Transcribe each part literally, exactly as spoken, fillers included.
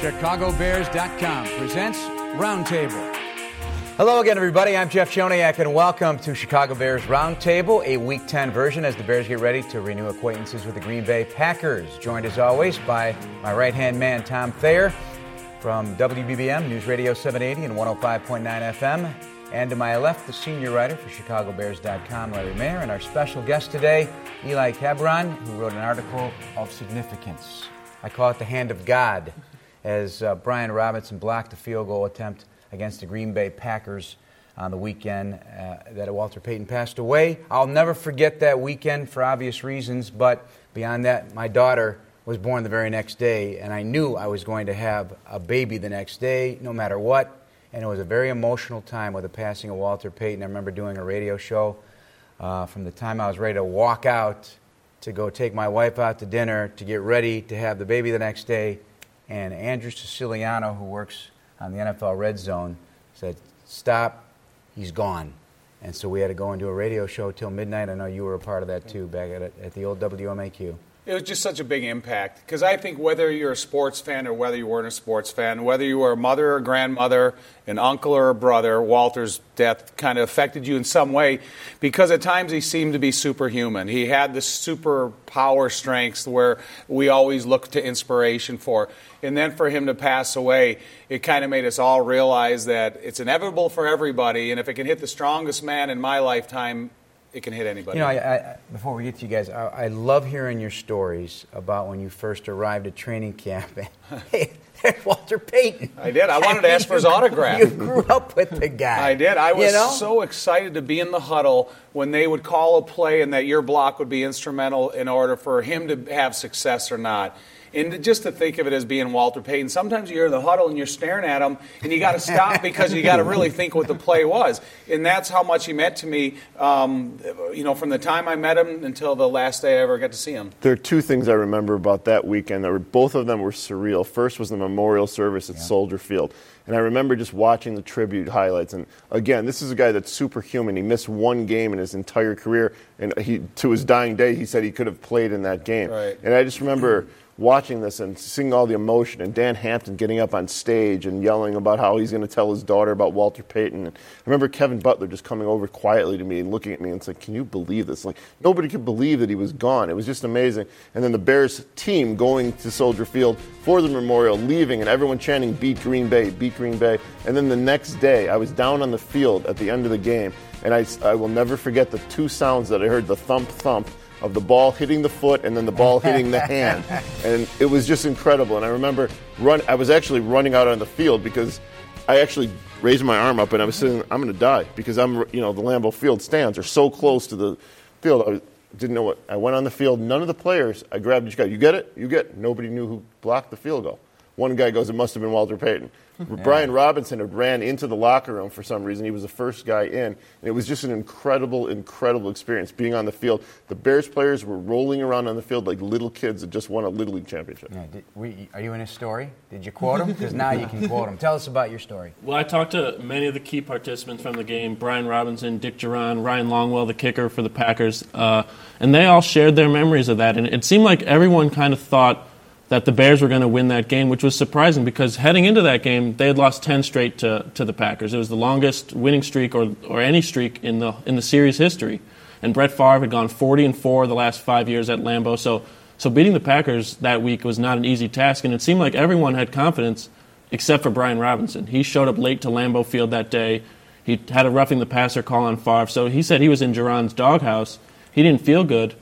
Chicago Bears dot com presents Roundtable. Hello again, everybody. I'm Jeff Joniak, and welcome to Chicago Bears Roundtable, a Week ten version as the Bears get ready to renew acquaintances with the Green Bay Packers. Joined, as always, by my right-hand man, Tom Thayer, from W B B M News Radio seven eighty and one oh five point nine F M. And to my left, the senior writer for Chicago Bears dot com, Larry Mayer, and our special guest today, Eli Cabron, who wrote an article of significance. I call it the Hand of God, as uh, Brian Robinson blocked a field goal attempt against the Green Bay Packers on the weekend uh, that Walter Payton passed away. I'll never forget that weekend for obvious reasons, but beyond that, my daughter was born the very next day, and I knew I was going to have a baby the next day, no matter what. And it was a very emotional time with the passing of Walter Payton. I remember doing a radio show uh, from the time I was ready to walk out to go take my wife out to dinner to get ready to have the baby the next day. And Andrew Siciliano, who works on the N F L Red Zone, said, stop, he's gone. And so we had to go and do a radio show till midnight. I know you were a part of that too, back at, at the old W M A Q. It was just such a big impact because I think whether you're a sports fan or whether you weren't a sports fan, whether you were a mother or a grandmother, an uncle or a brother, Walter's death kind of affected you in some way because at times he seemed to be superhuman. He had the super power strengths where we always look to inspiration for. And then for him to pass away, it kind of made us all realize that it's inevitable for everybody, and if it can hit the strongest man in my lifetime, it can hit anybody. You know, I, I, before we get to you guys, I, I love hearing your stories about when you first arrived at training camp. Hey, there's Walter Payton. I did. I wanted to ask for his autograph. You grew up with the guy. I did. I was you know? so excited to be in the huddle when they would call a play and that your block would be instrumental in order for him to have success or not. And just to think of it as being Walter Payton, sometimes you're in the huddle and you're staring at him, and you got to stop because you got to really think what the play was. And that's how much he meant to me, um, you know, from the time I met him until the last day I ever got to see him. There are two things I remember about that weekend. That were, both of them were surreal. First was the memorial service at yeah. Soldier Field. And I remember just watching the tribute highlights. And again, this is a guy that's superhuman. He missed one game in his entire career. And he, to his dying day, he said he could have played in that game. Right. And I just remember watching this and seeing all the emotion, and Dan Hampton getting up on stage and yelling about how he's going to tell his daughter about Walter Payton. And I remember Kevin Butler just coming over quietly to me and looking at me and saying, can you believe this? Like, nobody could believe that he was gone. It was just amazing. And then the Bears team going to Soldier Field for the memorial, leaving, and everyone chanting, beat Green Bay, beat Green Bay. And then the next day, I was down on the field at the end of the game, and I, I will never forget the two sounds that I heard, the thump, thump, of the ball hitting the foot and then the ball hitting the hand. And it was just incredible. And I remember run. I was actually running out on the field because I actually raised my arm up and I was saying, I'm going to die because I'm, you know, the Lambeau Field stands are so close to the field. I didn't know what. I went on the field. None of the players, I grabbed each guy. You get it? You get it. Nobody knew who blocked the field goal. One guy goes, it must have been Walter Payton. Yeah. Brian Robinson had ran into the locker room for some reason. He was the first guy in. And it was just an incredible, incredible experience being on the field. The Bears players were rolling around on the field like little kids that just won a Little League championship. Yeah, did, we, are you in his story? Did you quote him? Because now you can quote him. Tell us about your story. Well, I talked to many of the key participants from the game, Brian Robinson, Dick Duran, Ryan Longwell, the kicker for the Packers, uh, and they all shared their memories of that. And it seemed like everyone kind of thought that the Bears were going to win that game, which was surprising because heading into that game, they had lost ten straight to, to the Packers. It was the longest winning streak or or any streak in the in the series history. And Brett Favre had gone forty and four the last five years at Lambeau. So so beating the Packers that week was not an easy task, and it seemed like everyone had confidence except for Brian Robinson. He showed up late to Lambeau Field that day. He had a roughing the passer call on Favre. So he said he was in Duran's doghouse. He didn't feel good.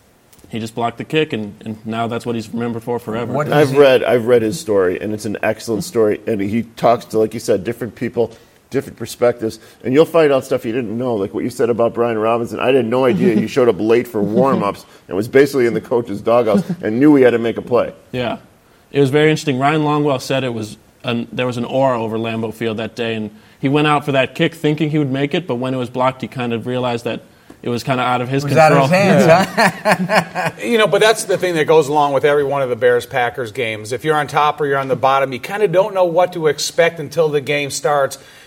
He just blocked the kick, and, and now that's what he's remembered for forever. I've he? read I've read his story, and it's an excellent story. And he talks to, like you said, different people, different perspectives, and you'll find out stuff you didn't know, like what you said about Brian Robinson. I had no idea he showed up late for warm-ups and was basically in the coach's doghouse and knew he had to make a play. Yeah, it was very interesting. Ryan Longwell said it was an, there was an aura over Lambeau Field that day, and he went out for that kick thinking he would make it, but when it was blocked, he kind of realized that it was kind of out of his it was control. Out of his hands, huh? You know, but that's the thing that goes along with every one of the Bears-Packers games. If you're on top or you're on the bottom, you kind of don't know what to expect until the game starts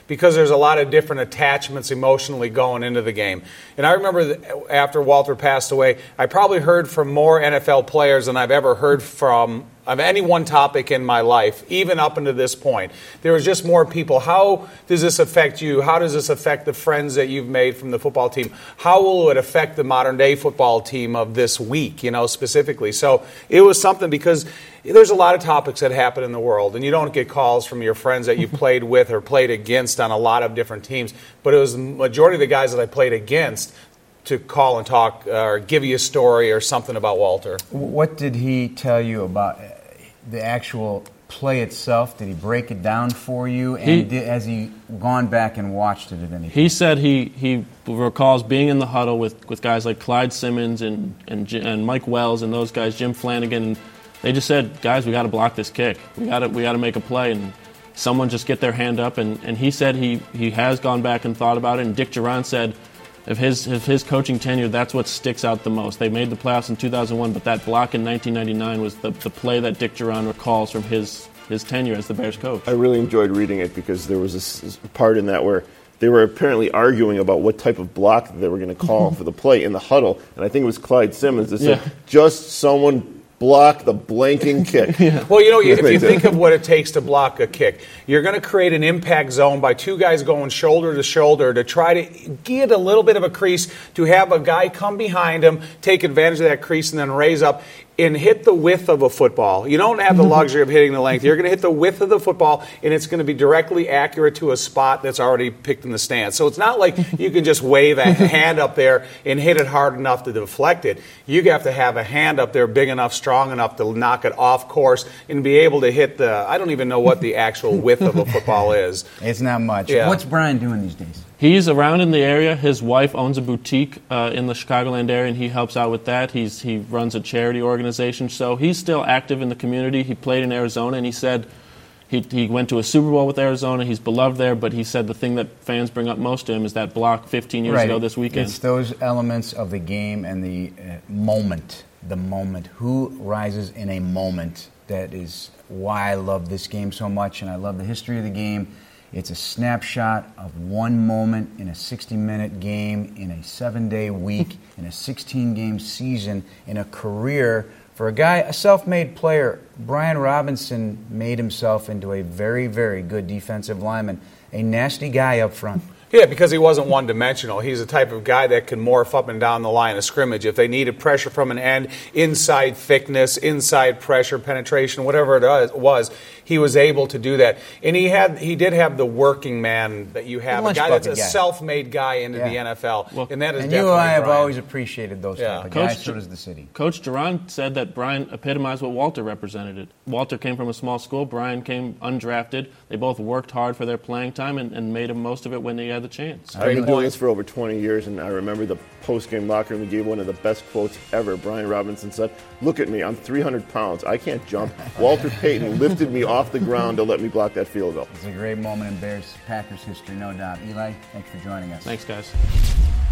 because there's a lot of different attachments emotionally going into the game. And I remember that after Walter passed away, I probably heard from more N F L players than I've ever heard from of any one topic in my life, even up until this point. There was just more people. How does this affect you? How does this affect the friends that you've made from the football team? How will it affect the modern-day football team of this week, you know, specifically? So it was something, because there's a lot of topics that happen in the world, and you don't get calls from your friends that you played with or played against on a lot of different teams. But it was the majority of the guys that I played against to call and talk uh, or give you a story or something about Walter. What did he tell you about the actual play itself? Did he break it down for you? And he, did, has he gone back and watched it at any point? He said he, he recalls being in the huddle with, with guys like Clyde Simmons and, and and Mike Wells and those guys, Jim Flanagan, and they just said, guys, we got to block this kick. We got to we got to make a play, and someone just get their hand up. And, and he said he, he has gone back and thought about it. And Dick Duran said, If his if his coaching tenure, that's what sticks out the most. They made the playoffs in two thousand one, but that block in nineteen ninety-nine was the, the play that Dick Duran recalls from his, his tenure as the Bears coach. I really enjoyed reading it because there was this, this part in that where they were apparently arguing about what type of block they were going to call for the play in the huddle, and I think it was Clyde Simmons that said, Yeah. just someone block the blanking kick. yeah. Well, you know, if you think of what it takes to block a kick, you're going to create an impact zone by two guys going shoulder to shoulder to try to get a little bit of a crease, to have a guy come behind him, take advantage of that crease, and then raise up and hit the width of a football. You don't have the luxury of hitting the length. You're going to hit the width of the football, and it's going to be directly accurate to a spot that's already picked in the stance. So it's not like you can just wave a hand up there and hit it hard enough to deflect it. You have to have a hand up there big enough, strong enough to knock it off course and be able to hit the, I don't even know what the actual width of a football is. It's not much. Yeah. What's Brian doing these days? He's around in the area. His wife owns a boutique uh, in the Chicagoland area, and he helps out with that. He's he runs a charity organization, so he's still active in the community. He played in Arizona, and he said he he went to a Super Bowl with Arizona. He's beloved there, but he said the thing that fans bring up most to him is that block fifteen years right. ago this weekend. It's those elements of the game and the uh, moment, the moment. Who rises in a moment? That is why I love this game so much, and I love the history of the game. It's a snapshot of one moment in a sixty-minute game, in a seven-day week, in a sixteen-game season, in a career. For a guy, a self-made player, Brian Robinson made himself into a very, very good defensive lineman, a nasty guy up front. Yeah, because he wasn't one-dimensional. He's the type of guy that can morph up and down the line of scrimmage. If they needed pressure from an end, inside thickness, inside pressure, penetration, whatever it was, he was able to do that. And he had, he did have the working man that you have, a guy that's a guy. self-made guy into Yeah. the N F L. Well, and that is And you definitely and I have Brian. always appreciated those Yeah. type of Coach guys. So Dur- does the city. Coach Duran said that Brian epitomized what Walter represented. Walter came from a small school. Brian came undrafted. They both worked hard for their playing time and, and made the most of it when they had the chance. I've been doing this for over twenty years, and I remember the post-game locker room. We gave one of the best quotes ever. Brian Robinson said, "Look at me, I'm three hundred pounds. I can't jump. Walter Payton lifted me off the ground to let me block that field goal." It's a great moment in Bears Packers history, no doubt. Eli, thanks for joining us. Thanks, guys.